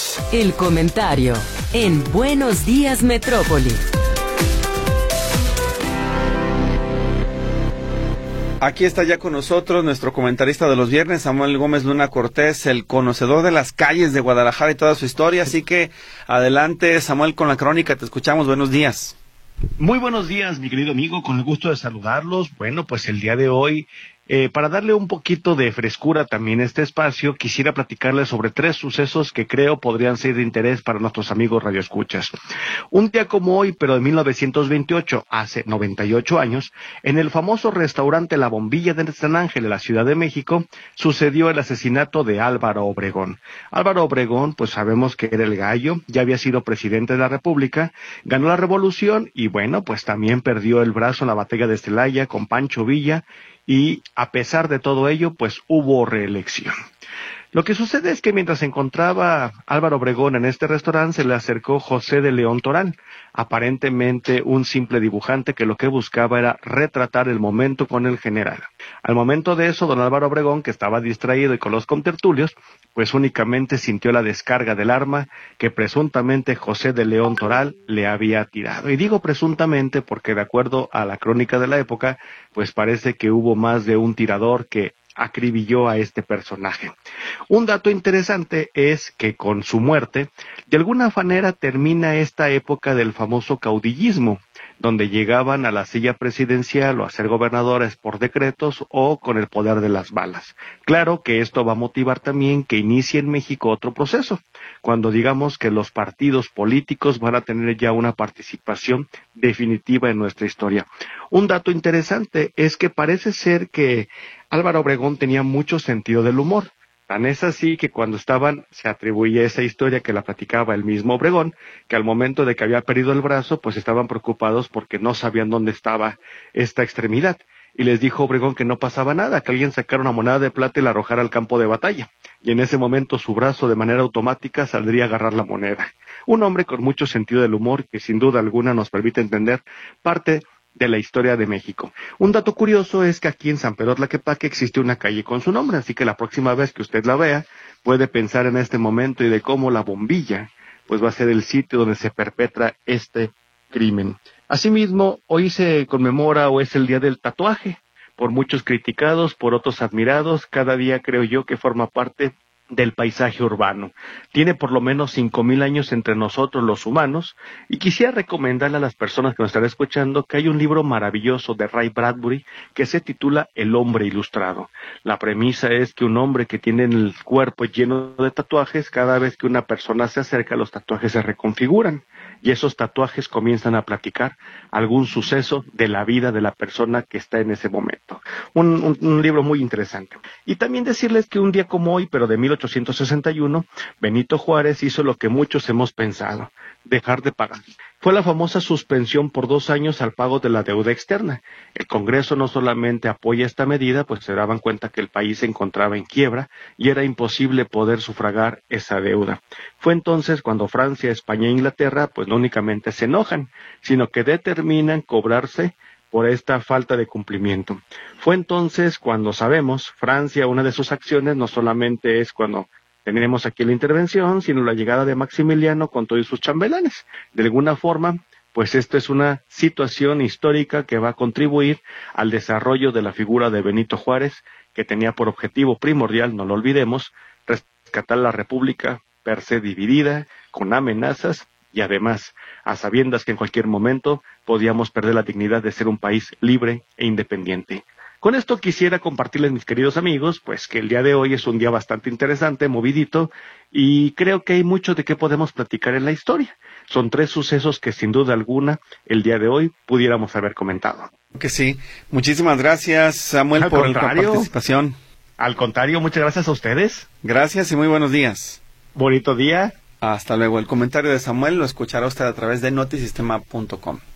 El comentario en Buenos Días Metrópoli. Aquí está ya con nosotros nuestro comentarista de los viernes, Samuel Gómez Luna Cortés, el conocedor de las calles de Guadalajara y toda su historia. Así que adelante, Samuel, con la crónica. Te escuchamos. Buenos días. Muy buenos días, mi querido amigo, con el gusto de saludarlos. Bueno, pues el día de hoy, para darle un poquito de frescura también a este espacio, quisiera platicarles sobre 3 sucesos que creo podrían ser de interés para nuestros amigos radioescuchas. Un día como hoy, pero de 1928, hace 98 años, en el famoso restaurante La Bombilla de San Ángel, en la Ciudad de México, sucedió el asesinato de Álvaro Obregón. Álvaro Obregón, pues sabemos que era el gallo, ya había sido presidente de la República, ganó la revolución y bueno, pues también perdió el brazo en la batalla de Celaya con Pancho Villa, y a pesar de todo ello, pues hubo reelección. Lo que sucede es que mientras se encontraba Álvaro Obregón en este restaurante, se le acercó José de León Toral, aparentemente un simple dibujante que lo que buscaba era retratar el momento con el general. Al momento de eso, don Álvaro Obregón, que estaba distraído y con los contertulios, pues únicamente sintió la descarga del arma que presuntamente José de León Toral le había tirado. Y digo presuntamente porque de acuerdo a la crónica de la época, pues parece que hubo más de un tirador que acribilló a este personaje. Un dato interesante es que con su muerte, de alguna manera termina esta época del famoso caudillismo, donde llegaban a la silla presidencial o a ser gobernadores por decretos o con el poder de las balas. Claro que esto va a motivar también que inicie en México otro proceso, cuando digamos que los partidos políticos van a tener ya una participación definitiva en nuestra historia. Un dato interesante es que parece ser que Álvaro Obregón tenía mucho sentido del humor. Tan es así que cuando se atribuye esa historia que la platicaba el mismo Obregón, que al momento de que había perdido el brazo, pues estaban preocupados porque no sabían dónde estaba esta extremidad. Y les dijo Obregón que no pasaba nada, que alguien sacara una moneda de plata y la arrojara al campo de batalla. Y en ese momento su brazo de manera automática saldría a agarrar la moneda. Un hombre con mucho sentido del humor que sin duda alguna nos permite entender parte de la historia de México. Un dato curioso es que aquí en San Pedro Tlaquepaque existe una calle con su nombre, así que la próxima vez que usted la vea, puede pensar en este momento y de cómo La Bombilla, pues va a ser el sitio donde se perpetra este crimen. Asimismo, hoy se conmemora o es el Día del Tatuaje, por muchos criticados, por otros admirados, cada día creo yo que forma parte del paisaje urbano. Tiene por lo menos 5,000 años entre nosotros los humanos, y quisiera recomendarle a las personas que nos están escuchando que hay un libro maravilloso de Ray Bradbury que se titula El hombre ilustrado. La premisa es que un hombre que tiene el cuerpo lleno de tatuajes, cada vez que una persona se acerca, los tatuajes se reconfiguran, y esos tatuajes comienzan a platicar algún suceso de la vida de la persona que está en ese momento. Un libro muy interesante. Y también decirles que un día como hoy, pero de 1861, Benito Juárez hizo lo que muchos hemos pensado: dejar de pagar. Fue la famosa suspensión por 2 años al pago de la deuda externa. El Congreso no solamente apoya esta medida, pues se daban cuenta que el país se encontraba en quiebra y era imposible poder sufragar esa deuda. Fue entonces cuando Francia, España e Inglaterra pues no únicamente se enojan, sino que determinan cobrarse por esta falta de cumplimiento. Fue entonces cuando sabemos, Francia, una de sus acciones no solamente es cuando tenemos aquí la intervención, sino la llegada de Maximiliano con todos sus chambelanes. De alguna forma, pues esto es una situación histórica que va a contribuir al desarrollo de la figura de Benito Juárez, que tenía por objetivo primordial, no lo olvidemos, rescatar la República per se dividida, con amenazas, y además a sabiendas que en cualquier momento podíamos perder la dignidad de ser un país libre e independiente. Con esto quisiera compartirles, mis queridos amigos, pues que el día de hoy es un día bastante interesante, movidito, y creo que hay mucho de qué podemos platicar en la historia. Son 3 sucesos que sin duda alguna el día de hoy pudiéramos haber comentado. Que sí. Muchísimas gracias, Samuel, por la participación. Al contrario, muchas gracias a ustedes. Gracias y muy buenos días. Bonito día. Hasta luego. El comentario de Samuel lo escuchará usted a través de notisistema.com.